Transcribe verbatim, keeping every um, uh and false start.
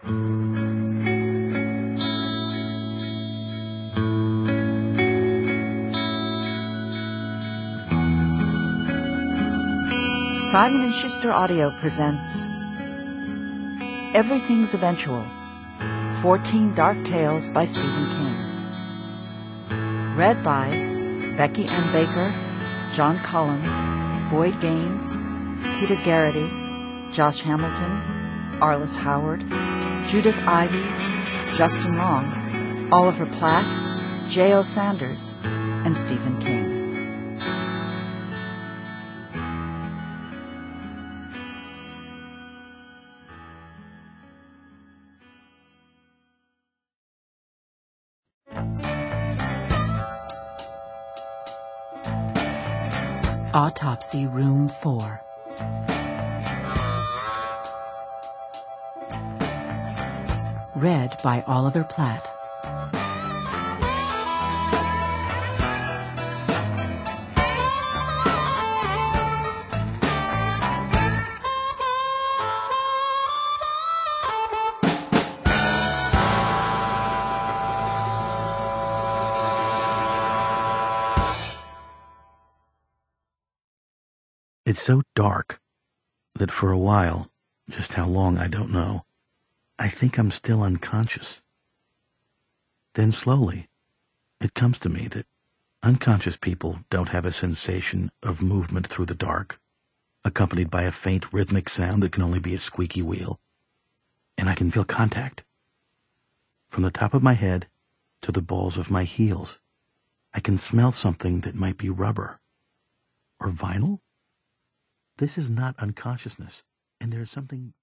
Simon and Schuster Audio presents Everything's Eventual, fourteen Dark Tales by Stephen King. Read by Becky Ann Baker, John Cullum, Boyd Gaines, Peter Garrity, Josh Hamilton, Arliss Howard, Judith Ivey, Justin Long, Oliver Platt, J O Sanders, and Stephen King. Autopsy Room four. Read by Oliver Platt. It's so dark that for a while, just how long I don't know, I think I'm still unconscious. Then slowly, it comes to me that unconscious people don't have a sensation of movement through the dark, accompanied by a faint rhythmic sound that can only be a squeaky wheel. And I can feel contact. From the top of my head to the balls of my heels, I can smell something that might be rubber or vinyl. This is not unconsciousness, and there is something